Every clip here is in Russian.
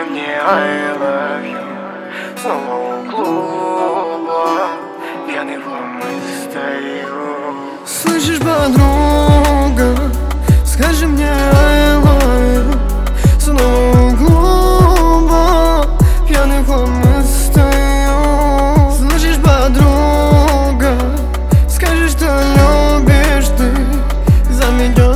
мне I love you. Снова у клуба пьяный в ломы стою. Слышишь, подруга, скажи мне I love you. Снова у клуба пьяный в ломы стою. Слышишь, подруга, скажи, что любишь ты. Заметет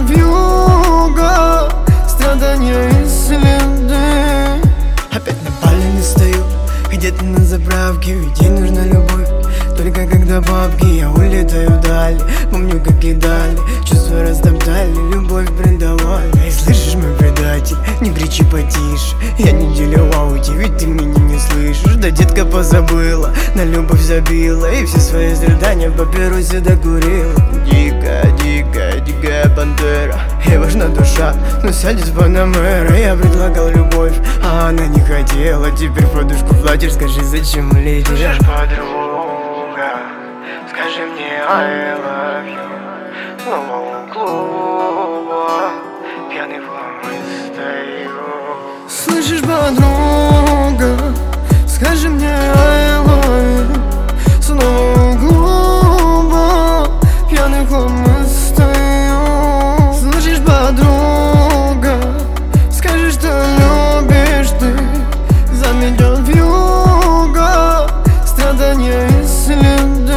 вьюга страдания и следы. Опять на пале не стою, где-то на заправке, ведь ей нужна любовь. Только когда бабки, я улетаю вдаль. Помню, как кидали, чувства растоптали, любовь предавали. Эй, слышишь, мой предатель, не кричи потише. Я неделю в ауте, ведь ты меня не слышишь. Да детка позабыла, на любовь забила, и все свои страдания в папиросе докурила. Дикая, дикая, дикая пантера, ей важна душа, но сядет с Панамера. Я предлагал любовь, а она не хотела. Теперь подушку платишь, скажи, зачем летишь? Слышишь, подруга, скажи мне I love you. Снова у клуба пьяный в ломы стою. Слышишь, подруга, скажи мне I love you. Снова у клуба пьяный в ломы стою. Слышишь, подруга, скажи, что любишь ты. Заметет вьюга страдания и следы.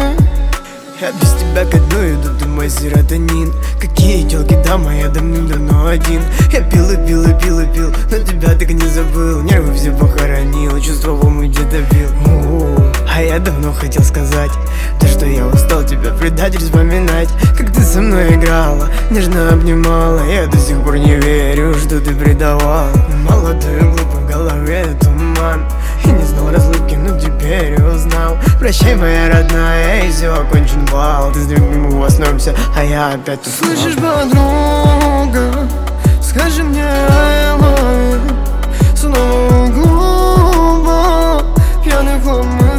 Я без тебя ко дну иду, ты мой серотонин. Какие тёлки, дама, я давным-давно один. Я пил и пил и пил и пил, но тебя так и не забыл. Нервы все похоронил, чувства в омут где-то бил. А я давно хотел сказать то, что я устал тебя предать, вспоминать, как ты со мной играла, нежно обнимала. Я до сих пор не верю, что ты предавала. Молодой и глупо, в голове туман, и не знал разлуки, но теперь узнал. Прощай, моя родная, и все, окончен бал. Ты с другим воснемся, а я опять тут. Слышишь, подруга, скажи мне I love you. Снова у клуба пьяный в ломы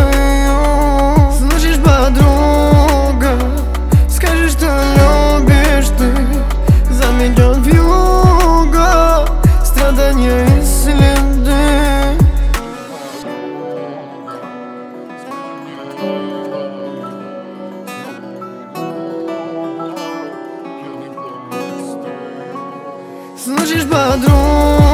стою. Слышишь, подруга, скажи, что любишь ты. Заметет вьюга страдания и следы. Слышишь, подруга.